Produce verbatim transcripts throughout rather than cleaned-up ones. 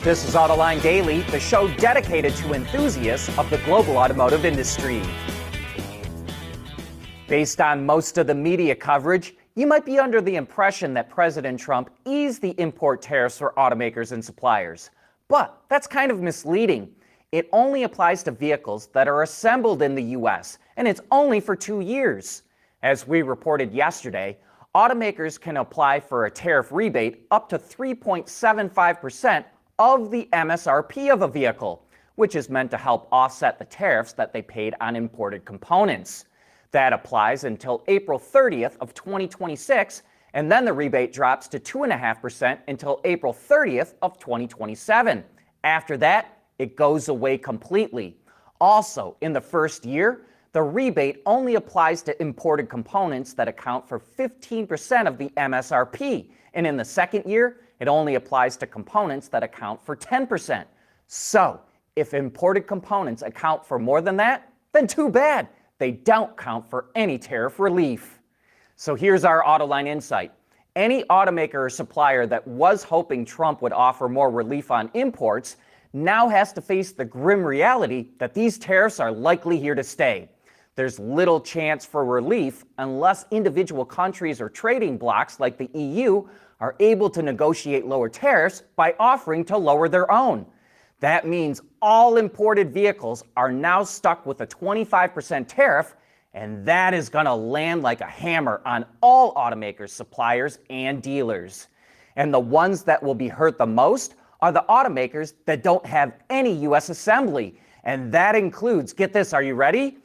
This is Autoline Daily, the show dedicated to enthusiasts of the global automotive industry. Based on most of the media coverage, you might be under the impression that President Trump eased the import tariffs for automakers and suppliers. But that's kind of misleading. It only applies to vehicles that are assembled in the U S, and it's only for two years. As we reported yesterday, automakers can apply for a tariff rebate up to three point seven five percent of the M S R P of a vehicle, which is meant to help offset the tariffs that they paid on imported components. That applies until April thirtieth of twenty twenty-six, and then the rebate drops to two point five percent until April thirtieth of twenty twenty-seven. After that, it goes away completely. Also, in the first year, the rebate only applies to imported components that account for fifteen percent of the M S R P, and in the second year, it only applies to components that account for ten percent. So, if imported components account for more than that, then too bad. They don't count for any tariff relief. So here's our Autoline insight. Any automaker or supplier that was hoping Trump would offer more relief on imports now has to face the grim reality that these tariffs are likely here to stay. There's little chance for relief unless individual countries or trading blocs like the E U are able to negotiate lower tariffs by offering to lower their own. That means all imported vehicles are now stuck with a twenty-five percent tariff, and that is going to land like a hammer on all automakers, suppliers, and dealers. And the ones that will be hurt the most are the automakers that don't have any U S assembly. And that includes, get this, are you ready?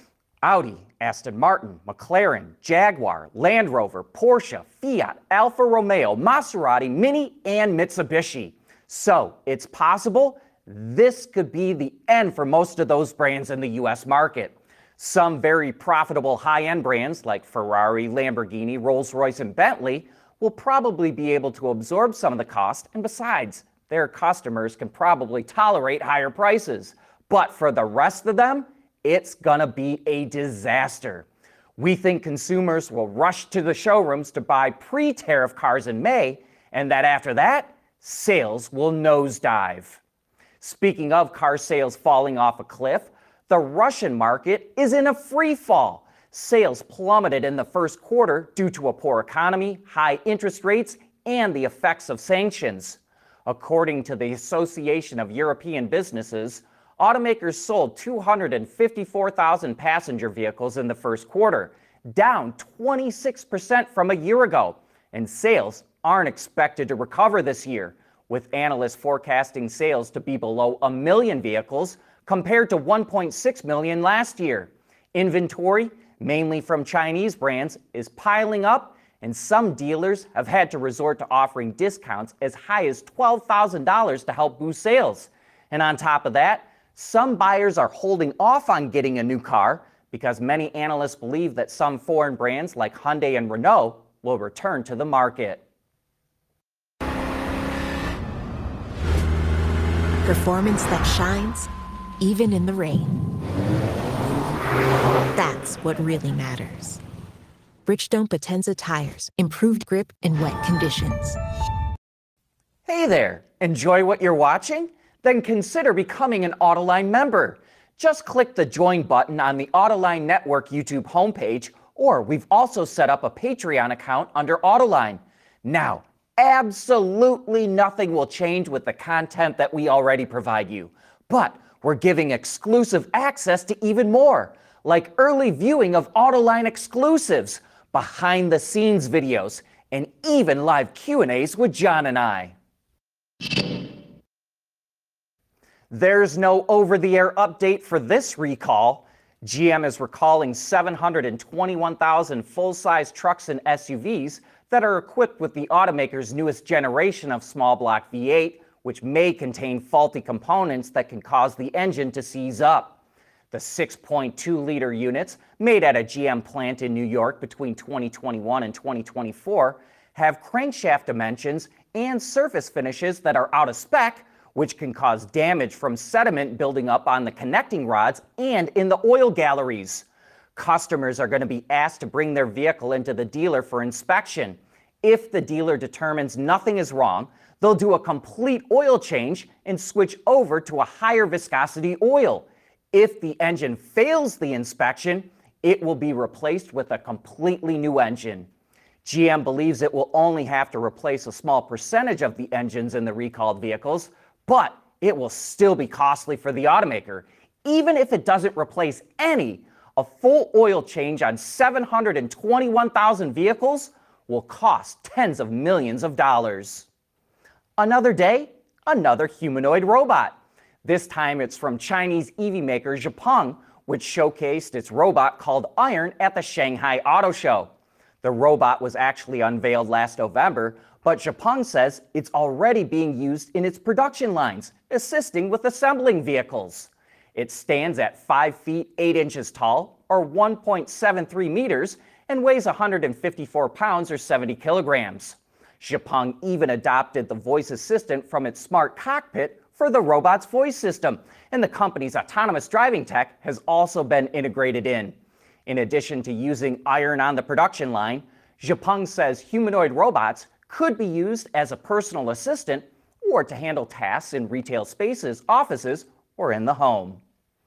Audi, Aston Martin, McLaren, Jaguar, Land Rover, Porsche, Fiat, Alfa Romeo, Maserati, Mini, and Mitsubishi. So it's possible this could be the end for most of those brands in the U S market. Some very profitable high-end brands like Ferrari, Lamborghini, Rolls-Royce, and Bentley will probably be able to absorb some of the cost, and besides, their customers can probably tolerate higher prices. But for the rest of them, it's gonna be a disaster. We think consumers will rush to the showrooms to buy pre-tariff cars in May, and that after that, sales will nosedive. Speaking of car sales falling off a cliff, the Russian market is in a free fall. Sales plummeted in the first quarter due to a poor economy, high interest rates, and the effects of sanctions. According to the Association of European Businesses, automakers sold two hundred fifty-four thousand passenger vehicles in the first quarter, down twenty-six percent from a year ago, and sales aren't expected to recover this year, with analysts forecasting sales to be below a million vehicles compared to one point six million last year. Inventory, mainly from Chinese brands, is piling up, and some dealers have had to resort to offering discounts as high as twelve thousand dollars to help boost sales. And on top of that, some buyers are holding off on getting a new car because many analysts believe that some foreign brands like Hyundai and Renault will return to the market. Performance that shines, even in the rain. That's what really matters. Bridgestone Potenza tires, improved grip in wet conditions. Hey there, enjoy what you're watching? Then consider becoming an Autoline member. Just click the join button on the Autoline Network YouTube homepage, or we've also set up a Patreon account under Autoline. Now, absolutely nothing will change with the content that we already provide you, but we're giving exclusive access to even more, like early viewing of Autoline exclusives, behind the scenes videos, and even live Q and A's with John and I. There's no over-the-air update for this recall. G M is recalling seven hundred twenty-one thousand full-size trucks and S U Vs that are equipped with the automaker's newest generation of small block V eight, which may contain faulty components that can cause the engine to seize up. The six point two liter units, made at a G M plant in New York between twenty twenty-one and twenty twenty-four, have crankshaft dimensions and surface finishes that are out of spec, which can cause damage from sediment building up on the connecting rods and in the oil galleries. Customers are going to be asked to bring their vehicle into the dealer for inspection. If the dealer determines nothing is wrong, They'll do a complete oil change and switch over to a higher viscosity oil. If the engine fails the inspection, it will be replaced with a completely new engine. G M believes it will only have to replace a small percentage of the engines in the recalled vehicles, but it will still be costly for the automaker. Even if it doesn't replace any, a full oil change on seven hundred twenty-one thousand vehicles will cost tens of millions of dollars. Another day, another humanoid robot. This time it's from Chinese E V maker XPeng, which showcased its robot called Iron at the Shanghai Auto Show. The robot was actually unveiled last November, but XPeng says it's already being used in its production lines, assisting with assembling vehicles. It stands at five feet eight inches tall, or one point seven three meters, and weighs one hundred fifty-four pounds or seventy kilograms. XPeng even adopted the voice assistant from its smart cockpit for the robot's voice system, and the company's autonomous driving tech has also been integrated in. In addition to using Iron on the production line, XPeng says humanoid robots could be used as a personal assistant or to handle tasks in retail spaces, offices, or in the home.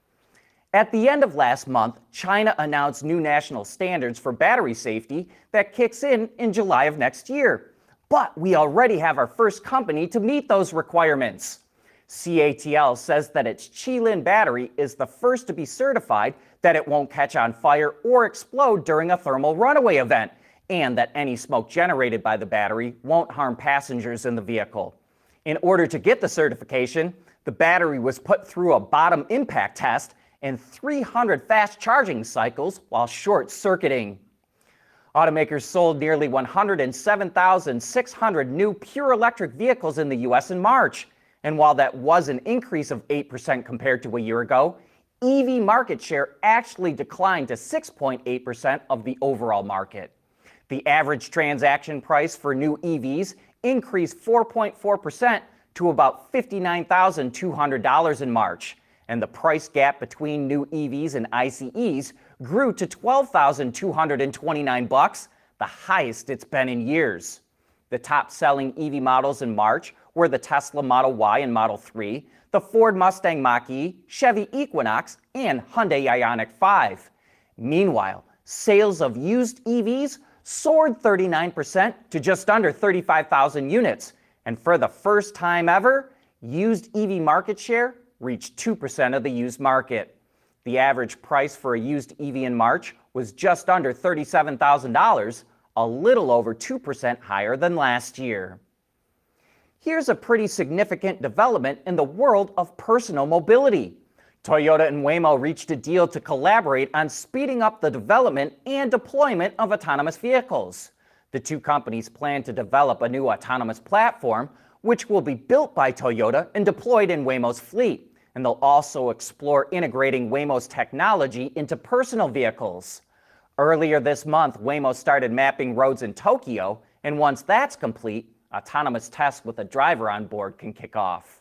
At the end of last month, China announced new national standards for battery safety that kicks in in July of next year. But we already have our first company to meet those requirements. C A T L says that its Qilin battery is the first to be certified that it won't catch on fire or explode during a thermal runaway event, and that any smoke generated by the battery won't harm passengers in the vehicle. In order to get the certification, the battery was put through a bottom impact test and three hundred fast charging cycles while short-circuiting. Automakers sold nearly one hundred seven thousand six hundred new pure electric vehicles in the U S in March. And while that was an increase of eight percent compared to a year ago, E V market share actually declined to six point eight percent of the overall market. The average transaction price for new E Vs increased four point four percent to about fifty-nine thousand two hundred dollars in March. And the price gap between new E Vs and I C Es grew to twelve thousand two hundred twenty-nine bucks, the highest it's been in years. The top-selling E V models in March were the Tesla Model Y and Model three, the Ford Mustang Mach-E, Chevy Equinox, and Hyundai Ioniq five. Meanwhile, sales of used E Vs soared thirty-nine percent to just under thirty-five thousand units. And for the first time ever, used E V market share reached two percent of the used market. The average price for a used E V in March was just under thirty-seven thousand dollars, a little over two percent higher than last year. Here's a pretty significant development in the world of personal mobility. Toyota and Waymo reached a deal to collaborate on speeding up the development and deployment of autonomous vehicles. The two companies plan to develop a new autonomous platform, which will be built by Toyota and deployed in Waymo's fleet. And they'll also explore integrating Waymo's technology into personal vehicles. Earlier this month, Waymo started mapping roads in Tokyo, and once that's complete, autonomous tests with a driver on board can kick off.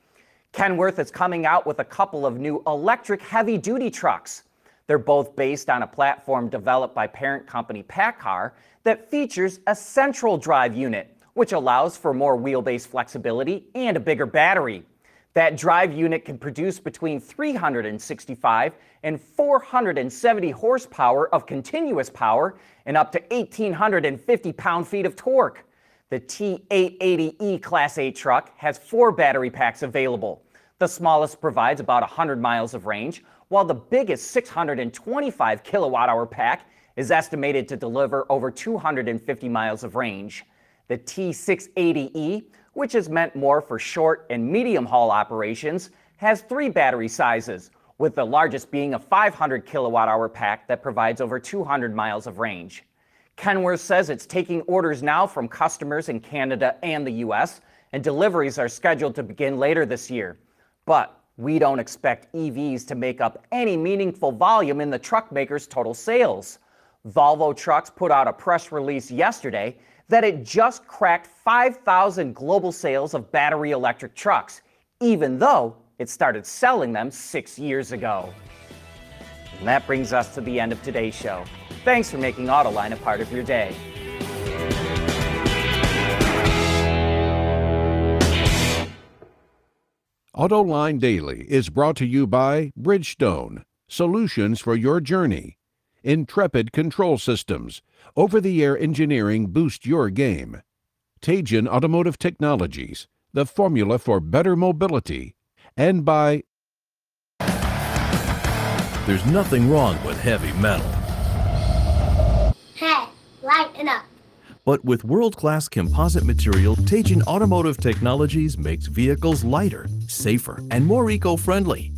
Kenworth is coming out with a couple of new electric heavy-duty trucks. They're both based on a platform developed by parent company PACCAR that features a central drive unit, which allows for more wheelbase flexibility and a bigger battery. That drive unit can produce between three hundred sixty-five and four hundred seventy horsepower of continuous power and up to one thousand eight hundred fifty pound-feet of torque. The T eight eighty E Class eight truck has four battery packs available. The smallest provides about one hundred miles of range, while the biggest six hundred twenty-five kilowatt hour pack is estimated to deliver over two hundred fifty miles of range. The T six eighty E, which is meant more for short and medium haul operations, has three battery sizes, with the largest being a five hundred kilowatt hour pack that provides over two hundred miles of range. Kenworth says it's taking orders now from customers in Canada and the U S, and deliveries are scheduled to begin later this year. But we don't expect E Vs to make up any meaningful volume in the truck maker's total sales. Volvo Trucks put out a press release yesterday that it just cracked five thousand global sales of battery electric trucks, even though it started selling them six years ago. And that brings us to the end of today's show. Thanks for making Autoline a part of your day. AutoLine Daily is brought to you by Bridgestone, solutions for your journey. Intrepid Control Systems, over-the-air engineering boost your game. Teijin Automotive Technologies, the formula for better mobility. And by There's nothing wrong with heavy metal. Hey, lighten up. But with world-class composite material, Teijin Automotive Technologies makes vehicles lighter, safer, and more eco-friendly.